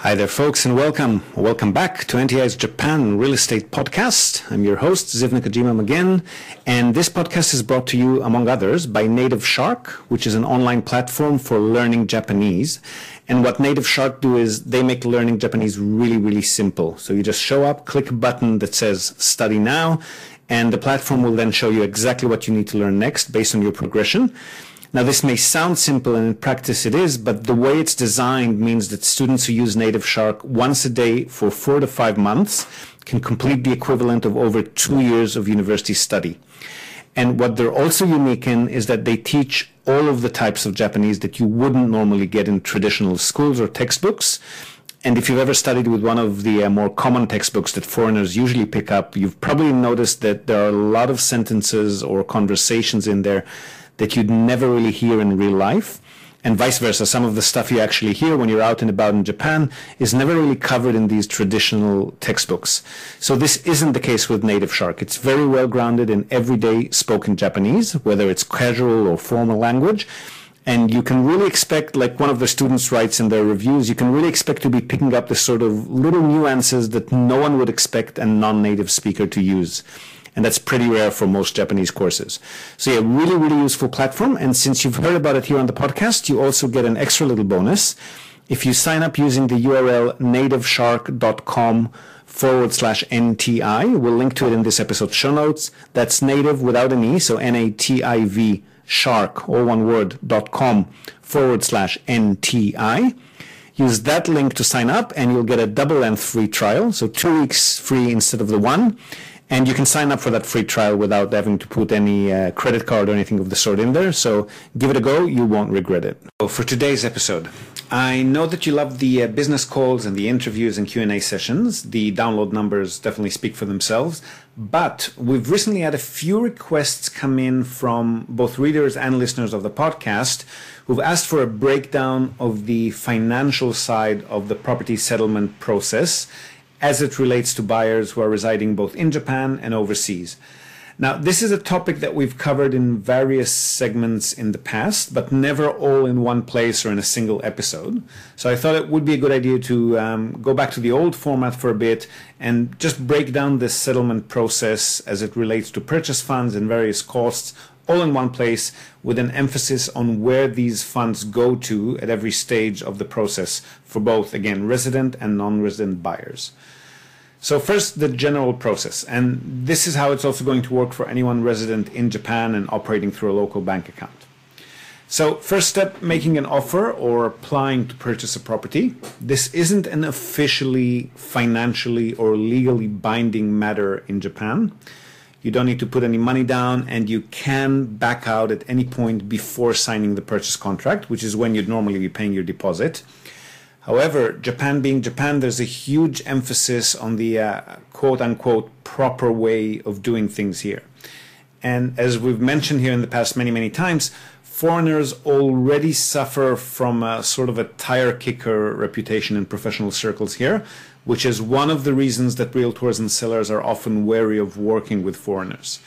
Hi there, folks, and welcome. Welcome back to NTI's Japan Real Estate Podcast. I'm your host, Ziv Nakajima again, and this podcast is brought to you, among others, by Native Shark, which is an online platform for learning Japanese. And what Native Shark do is they make learning Japanese really, really simple. So you just show up, click a button that says Study Now, and the platform will then show you exactly what you need to learn next based on your progression. Now, this may sound simple, and in practice it is, but the way it's designed means that students who use Native Shark once a day for 4 to 5 months can complete the equivalent of over 2 years of university study. And what they're also unique in is that they teach all of the types of Japanese that you wouldn't normally get in traditional schools or textbooks. And if you've ever studied with one of the more common textbooks that foreigners usually pick up, you've probably noticed that there are a lot of sentences or conversations in there that you'd never really hear in real life, and vice versa. Some of the stuff you actually hear when you're out and about in Japan is never really covered in these traditional textbooks. So this isn't the case with Native Shark. It's very well grounded in everyday spoken Japanese, whether it's casual or formal language. And you can really expect, like one of the students writes in their reviews, you can really expect to be picking up the sort of little nuances that no one would expect a non-native speaker to use. And that's pretty rare for most Japanese courses. So yeah, really, really useful platform. And since you've heard about it here on the podcast, you also get an extra little bonus. If you sign up using the URL nativeshark.com/NTI, we'll link to it in this episode's show notes. That's native without an E, so NATIV shark, all one word, .com/NTI. Use that link to sign up and you'll get a double-length free trial, so 2 weeks free instead of the one. And you can sign up for that free trial without having to put any credit card or anything of the sort in there. So give it a go. You won't regret it. So for today's episode, I know that you love the business calls and the interviews and Q&A sessions. The download numbers definitely speak for themselves. But we've recently had a few requests come in from both readers and listeners of the podcast who've asked for a breakdown of the financial side of the property settlement process as it relates to buyers who are residing both in Japan and overseas. Now, this is a topic that we've covered in various segments in the past, but never all in one place or in a single episode. So I thought it would be a good idea to go back to the old format for a bit and just break down this settlement process as it relates to purchase funds and various costs all in one place, with an emphasis on where these funds go to at every stage of the process for both, again, resident and non-resident buyers. So first, the general process, and this is how it's also going to work for anyone resident in Japan and operating through a local bank account. So first step, making an offer or applying to purchase a property. This isn't an officially, financially, or legally binding matter in Japan. You don't need to put any money down, and you can back out at any point before signing the purchase contract, which is when you'd normally be paying your deposit. However, Japan being Japan, there's a huge emphasis on the quote-unquote proper way of doing things here. And as we've mentioned here in the past many, many times, foreigners already suffer from a sort of a tire kicker reputation in professional circles here, which is one of the reasons that realtors and sellers are often wary of working with foreigners.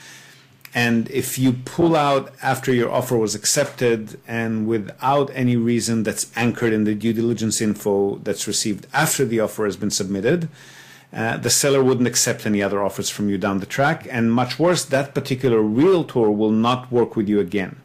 And if you pull out after your offer was accepted and without any reason that's anchored in the due diligence info that's received after the offer has been submitted, the seller wouldn't accept any other offers from you down the track. And much worse, that particular realtor will not work with you again.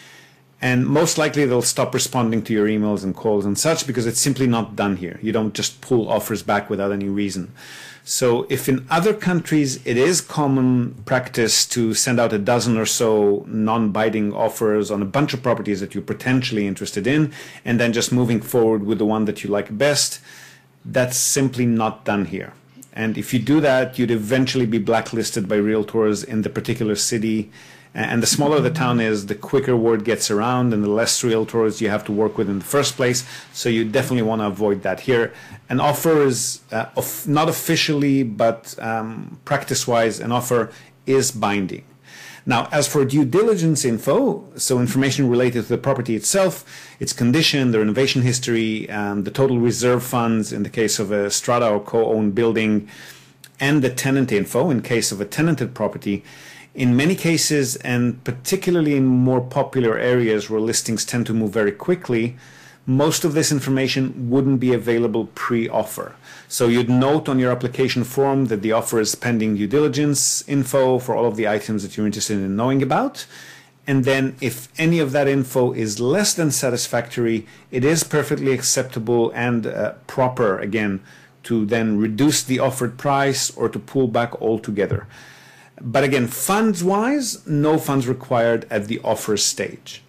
And most likely they'll stop responding to your emails and calls and such, because it's simply not done here. You don't just pull offers back without any reason. So if in other countries it is common practice to send out a dozen or so non-binding offers on a bunch of properties that you're potentially interested in, and then just moving forward with the one that you like best, that's simply not done here. And if you do that, you'd eventually be blacklisted by realtors in the particular city. And the smaller the town is, the quicker word gets around and the less realtors you have to work with in the first place. So you definitely want to avoid that here. An offer is not officially, but practice-wise, an offer is binding. Now, as for due diligence info, so information related to the property itself, its condition, the renovation history, the total reserve funds in the case of a strata or co-owned building, and the tenant info in case of a tenanted property, in many cases, and particularly in more popular areas where listings tend to move very quickly, most of this information wouldn't be available pre-offer. So you'd note on your application form that the offer is pending due diligence info for all of the items that you're interested in knowing about. And then if any of that info is less than satisfactory, it is perfectly acceptable and proper, again, to then reduce the offered price or to pull back altogether. But again, funds-wise, no funds required at the offer stage.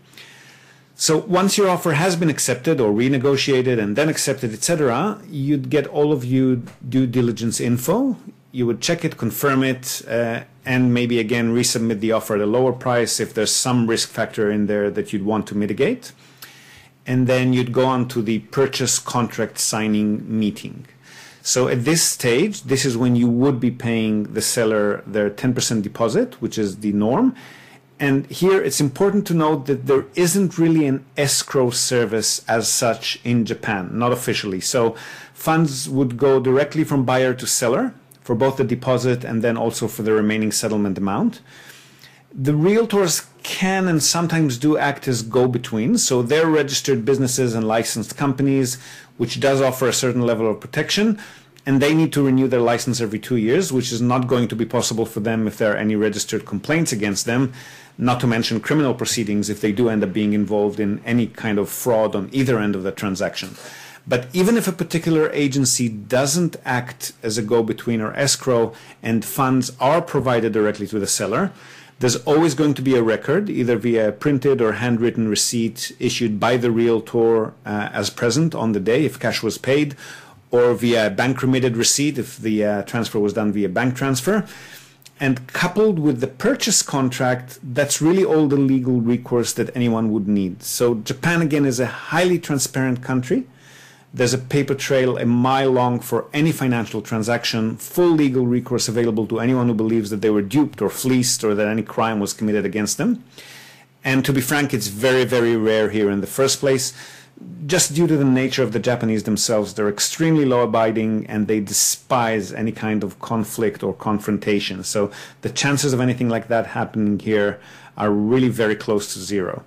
So once your offer has been accepted or renegotiated and then accepted, etc., you'd get all of your due diligence info. You would check it, confirm it, and maybe again resubmit the offer at a lower price if there's some risk factor in there that you'd want to mitigate. And then you'd go on to the purchase contract signing meeting. So at this stage, this is when you would be paying the seller their 10% deposit, which is the norm. And here it's important to note that there isn't really an escrow service as such in Japan, not officially. So funds would go directly from buyer to seller for both the deposit and then also for the remaining settlement amount. The realtors can and sometimes do act as go-betweens. So they're registered businesses and licensed companies, which does offer a certain level of protection. And they need to renew their license every 2 years, which is not going to be possible for them if there are any registered complaints against them, not to mention criminal proceedings if they do end up being involved in any kind of fraud on either end of the transaction. But even if a particular agency doesn't act as a go-between or escrow and funds are provided directly to the seller, there's always going to be a record, either via a printed or handwritten receipt issued by the realtor as present on the day if cash was paid, or via a bank-remitted receipt if the transfer was done via bank transfer. And coupled with the purchase contract, that's really all the legal recourse that anyone would need. So Japan, again, is a highly transparent country. There's a paper trail a mile long for any financial transaction, full legal recourse available to anyone who believes that they were duped or fleeced or that any crime was committed against them. And to be frank, it's very, very rare here in the first place. Just due to the nature of the Japanese themselves, they're extremely law-abiding and they despise any kind of conflict or confrontation. So the chances of anything like that happening here are really very close to zero.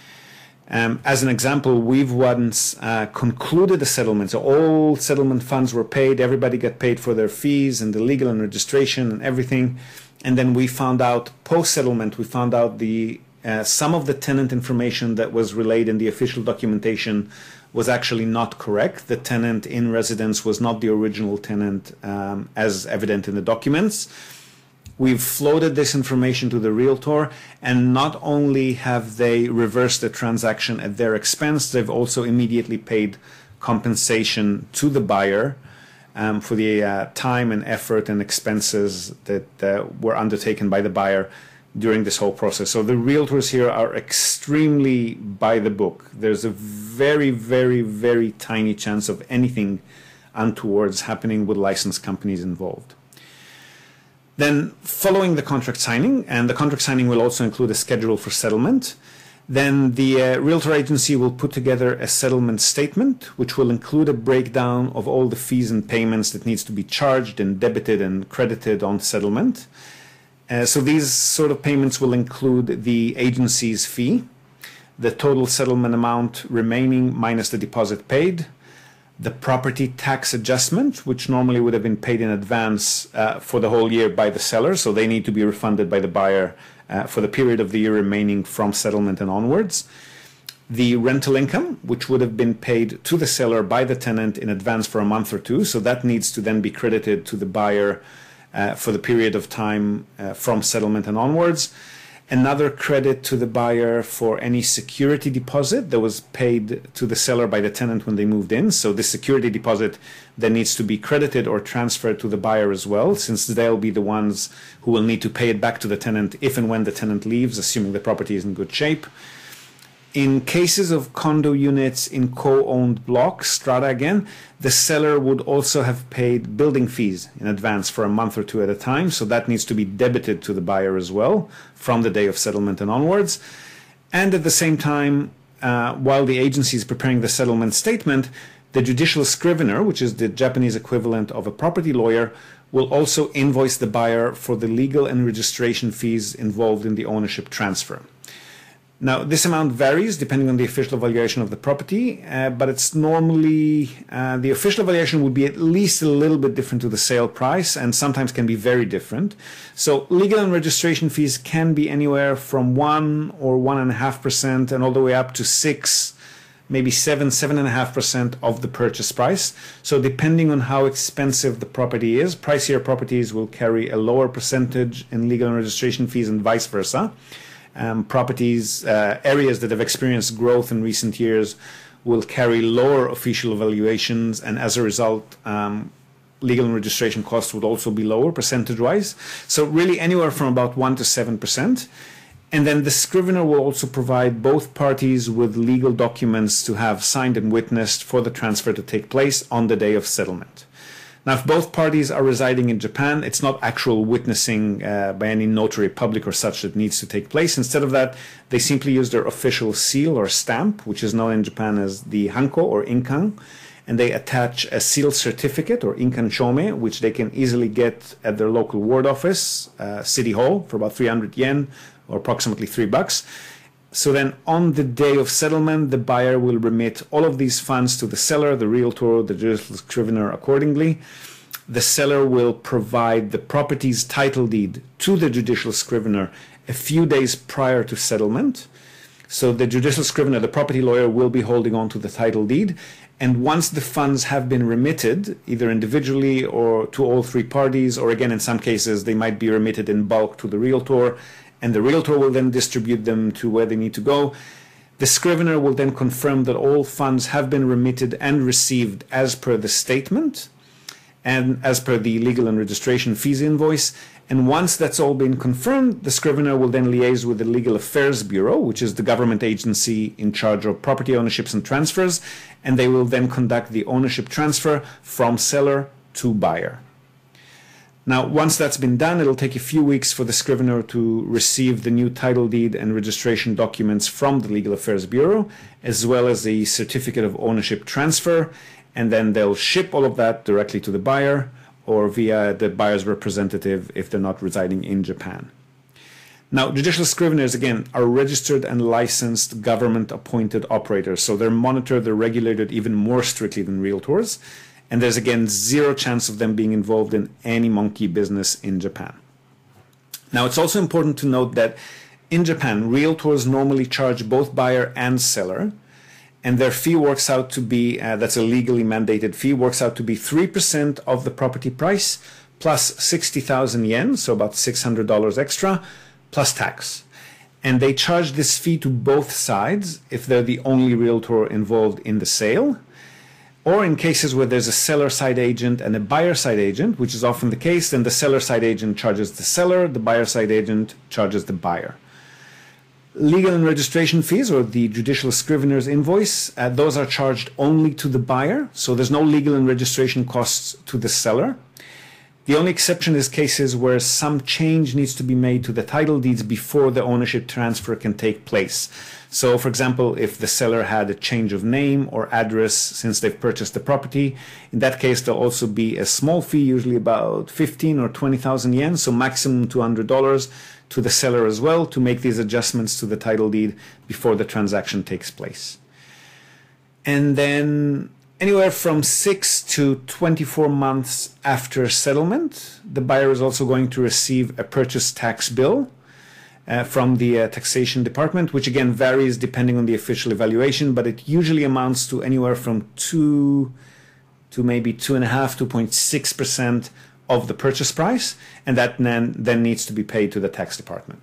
As an example, we've once concluded a settlement. So all settlement funds were paid. Everybody got paid for their fees and the legal and registration and everything. And then we found out, post-settlement, we found out some of the tenant information that was relayed in the official documentation was actually not correct. The tenant in residence was not the original tenant as evident in the documents. We've floated this information to the realtor, and not only have they reversed the transaction at their expense, they've also immediately paid compensation to the buyer for the time and effort and expenses that were undertaken by the buyer during this whole process. So the realtors here are extremely by the book. There's a very, very, very tiny chance of anything untowards happening with licensed companies involved. Then following the contract signing, and the contract signing will also include a schedule for settlement, then the realtor agency will put together a settlement statement, which will include a breakdown of all the fees and payments that needs to be charged and debited and credited on settlement. So these sort of payments will include the agency's fee, the total settlement amount remaining minus the deposit paid, the property tax adjustment, which normally would have been paid in advance for the whole year by the seller, so they need to be refunded by the buyer for the period of the year remaining from settlement and onwards. The rental income, which would have been paid to the seller by the tenant in advance for a month or two, so that needs to then be credited to the buyer for the period of time from settlement and onwards. Another credit to the buyer for any security deposit that was paid to the seller by the tenant when they moved in. So this security deposit then needs to be credited or transferred to the buyer as well, since they'll be the ones who will need to pay it back to the tenant if and when the tenant leaves, assuming the property is in good shape. In cases of condo units in co-owned blocks, strata again, the seller would also have paid building fees in advance for a month or two at a time, so that needs to be debited to the buyer as well from the day of settlement and onwards. And at the same time, while the agency is preparing the settlement statement, the judicial scrivener, which is the Japanese equivalent of a property lawyer, will also invoice the buyer for the legal and registration fees involved in the ownership transfer. Now, this amount varies depending on the official valuation of the property, but it's normally, the official valuation would be at least a little bit different to the sale price and sometimes can be very different. So legal and registration fees can be anywhere from 1 or 1.5% and all the way up to 6, maybe 7.5% of the purchase price. So depending on how expensive the property is, pricier properties will carry a lower percentage in legal and registration fees and vice versa. Areas that have experienced growth in recent years will carry lower official valuations, and as a result, legal and registration costs would also be lower percentage-wise. So really anywhere from about 1 to 7%. And then the scrivener will also provide both parties with legal documents to have signed and witnessed for the transfer to take place on the day of settlement. Now, if both parties are residing in Japan, it's not actual witnessing by any notary public or such that needs to take place. Instead of that, they simply use their official seal or stamp, which is known in Japan as the hanko or inkan, and they attach a seal certificate or inkan shome, which they can easily get at their local ward office, City Hall, for about 300 yen or approximately $3. So then on the day of settlement, the buyer will remit all of these funds to the seller, the realtor, the judicial scrivener accordingly. The seller will provide the property's title deed to the judicial scrivener a few days prior to settlement. So the judicial scrivener, the property lawyer, will be holding on to the title deed. And once the funds have been remitted, either individually or to all three parties, or again, in some cases, they might be remitted in bulk to the realtor, and the realtor will then distribute them to where they need to go. The scrivener will then confirm that all funds have been remitted and received as per the statement and as per the legal and registration fees invoice. And once that's all been confirmed, the scrivener will then liaise with the Legal Affairs Bureau, which is the government agency in charge of property ownerships and transfers, and they will then conduct the ownership transfer from seller to buyer. Now, once that's been done, it'll take a few weeks for the scrivener to receive the new title deed and registration documents from the Legal Affairs Bureau, as well as the certificate of ownership transfer, and then they'll ship all of that directly to the buyer or via the buyer's representative if they're not residing in Japan. Now, judicial scriveners, again, are registered and licensed government-appointed operators, so they're monitored, they're regulated even more strictly than realtors. And there's, again, zero chance of them being involved in any monkey business in Japan. Now, it's also important to note that in Japan, realtors normally charge both buyer and seller, and their fee works out to be, that's a legally mandated fee, works out to be 3% of the property price plus 60,000 yen, so about $600 extra, plus tax. And they charge this fee to both sides if they're the only realtor involved in the sale, or in cases where there's a seller side agent and a buyer side agent, which is often the case, then the seller side agent charges the seller, the buyer side agent charges the buyer. Legal and registration fees, or the judicial scrivener's invoice, those are charged only to the buyer, so there's no legal and registration costs to the seller. The only exception is cases where some change needs to be made to the title deeds before the ownership transfer can take place. So, for example, if the seller had a change of name or address since they've purchased the property, in that case, there'll also be a small fee, usually about 15 or 20,000 yen, so maximum $200 to the seller as well to make these adjustments to the title deed before the transaction takes place. And then anywhere from 6 to 24 months after settlement, the buyer is also going to receive a purchase tax bill from the taxation department, which again varies depending on the official evaluation, but it usually amounts to anywhere from 2 to maybe 2.5, 2.6% of the purchase price, and that then needs to be paid to the tax department.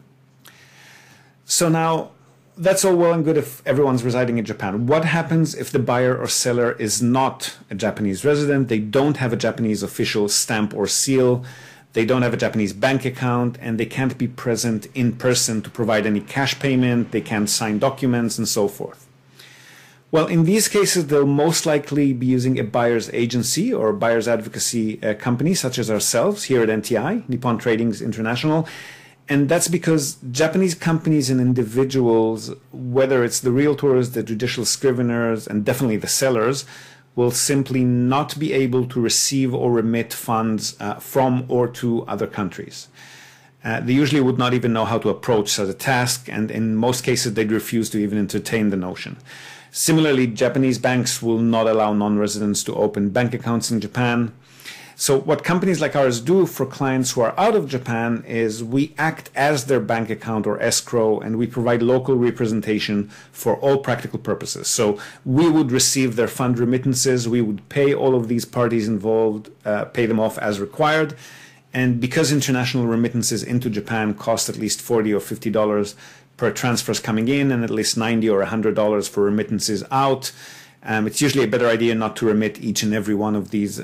So now, that's all well and good if everyone's residing in Japan. What happens if the buyer or seller is not a Japanese resident? They don't have a Japanese official stamp or seal. They don't have a Japanese bank account, and they can't be present in person to provide any cash payment. They can't sign documents and so forth. Well, in these cases, they'll most likely be using a buyer's agency or buyer's advocacy company, such as ourselves here at NTI, Nippon Tradings International. And that's because Japanese companies and individuals, whether it's the realtors, the judicial scriveners, and definitely the sellers, will simply not be able to receive or remit funds from or to other countries. They usually would not even know how to approach such a task, and in most cases they'd refuse to even entertain the notion. Similarly, Japanese banks will not allow non-residents to open bank accounts in Japan. So what companies like ours do for clients who are out of Japan is we act as their bank account or escrow, and we provide local representation for all practical purposes. So we would receive their fund remittances, we would pay all of these parties involved, pay them off as required. And because international remittances into Japan cost at least $40 or $50 per transfers coming in, and at least $90 or $100 for remittances out, it's usually a better idea not to remit each and every one of these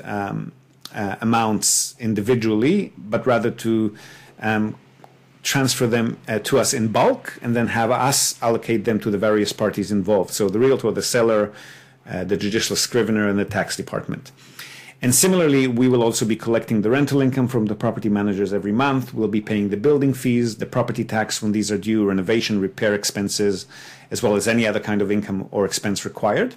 amounts individually, but rather to transfer them to us in bulk and then have us allocate them to the various parties involved. So the realtor, the seller, the judicial scrivener, and the tax department. And similarly, we will also be collecting the rental income from the property managers every month. We'll be paying the building fees, the property tax when these are due, renovation, repair expenses, as well as any other kind of income or expense required.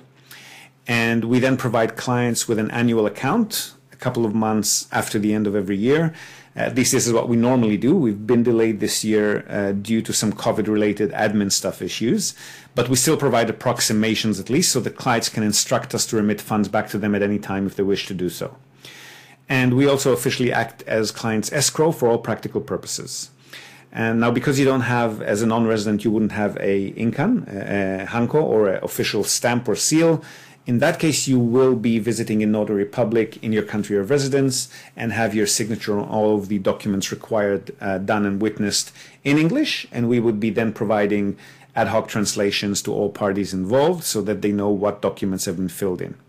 And we then provide clients with an annual account a couple of months after the end of every year. At least this is what we normally do. We've been delayed this year due to some COVID-related admin stuff issues, but we still provide approximations at least so that clients can instruct us to remit funds back to them at any time if they wish to do so. And we also officially act as clients' escrow for all practical purposes. And now, because you don't have, as a non-resident, you wouldn't have a inkan, a hanko, or an official stamp or seal. In that case, you will be visiting a notary public in your country of residence and have your signature on all of the documents required done and witnessed in English. And we would be then providing ad hoc translations to all parties involved so that they know what documents have been filled in.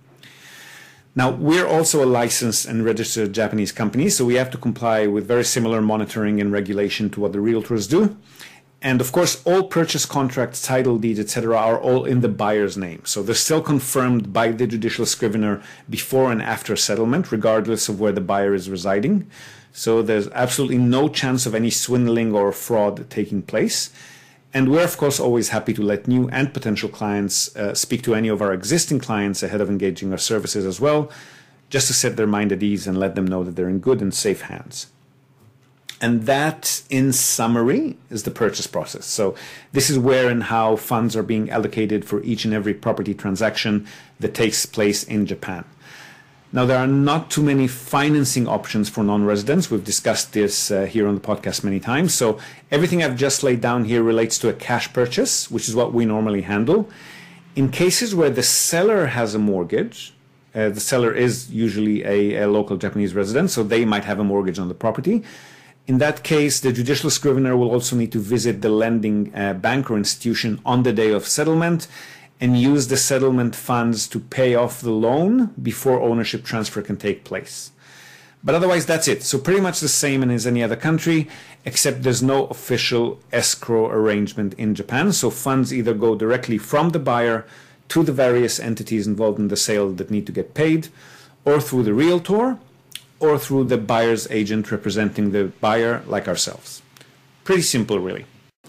Now, we're also a licensed and registered Japanese company, so we have to comply with very similar monitoring and regulation to what the realtors do. And of course, all purchase contracts, title deeds, etc., are all in the buyer's name. So they're still confirmed by the judicial scrivener before and after settlement, regardless of where the buyer is residing. So there's absolutely no chance of any swindling or fraud taking place. And we're, of course, always happy to let new and potential clients speak to any of our existing clients ahead of engaging our services as well, just to set their mind at ease and let them know that they're in good and safe hands. And that, in summary, is the purchase process. So this is where and how funds are being allocated for each and every property transaction that takes place in Japan. Now, there are not too many financing options for non-residents. We've discussed this here on the podcast many times. So everything I've just laid down here relates to a cash purchase, which is what we normally handle. In cases where the seller has a mortgage, the seller is usually a local Japanese resident, so they might have a mortgage on the property. In that case, the judicial scrivener will also need to visit the lending bank or institution on the day of settlement and use the settlement funds to pay off the loan before ownership transfer can take place. But otherwise, that's it. So pretty much the same as any other country, except there's no official escrow arrangement in Japan. So funds either go directly from the buyer to the various entities involved in the sale that need to get paid, or through the realtor, or through the buyer's agent representing the buyer, like ourselves. Pretty simple, really.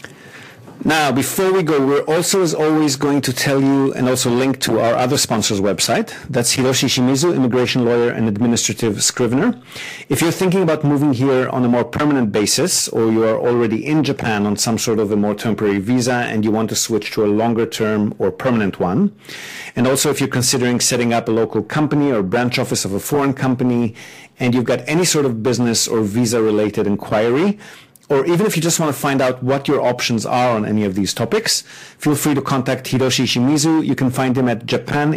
Now, before we go, we're also, as always, going to tell you and also link to our other sponsor's website. That's Hiroshi Shimizu, immigration lawyer and administrative scrivener. If you're thinking about moving here on a more permanent basis, or you are already in Japan on some sort of a more temporary visa and you want to switch to a longer term or permanent one, and also if you're considering setting up a local company or branch office of a foreign company, and you've got any sort of business or visa-related inquiry, or even if you just want to find out what your options are on any of these topics, feel free to contact Hiroshi Shimizu. You can find him at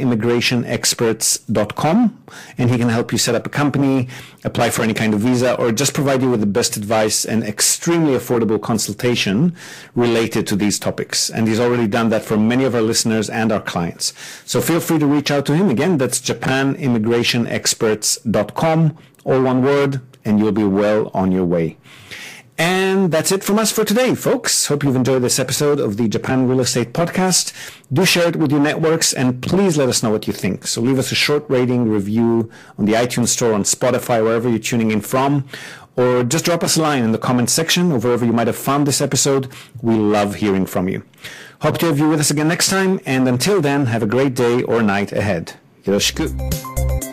japanimmigrationexperts.com, and he can help you set up a company, apply for any kind of visa, or just provide you with the best advice and extremely affordable consultation related to these topics. And he's already done that for many of our listeners and our clients. So feel free to reach out to him. Again, that's japanimmigrationexperts.com, all one word, and you'll be well on your way. And that's it from us for today, folks. Hope you've enjoyed this episode of the Japan Real Estate Podcast. Do share it with your networks, and please let us know what you think. So leave us a short rating, review on the iTunes Store, on Spotify, wherever you're tuning in from, or just drop us a line in the comments section or wherever you might have found this episode. We love hearing from you. Hope to have you with us again next time, and until then, have a great day or night ahead. Yoroshiku.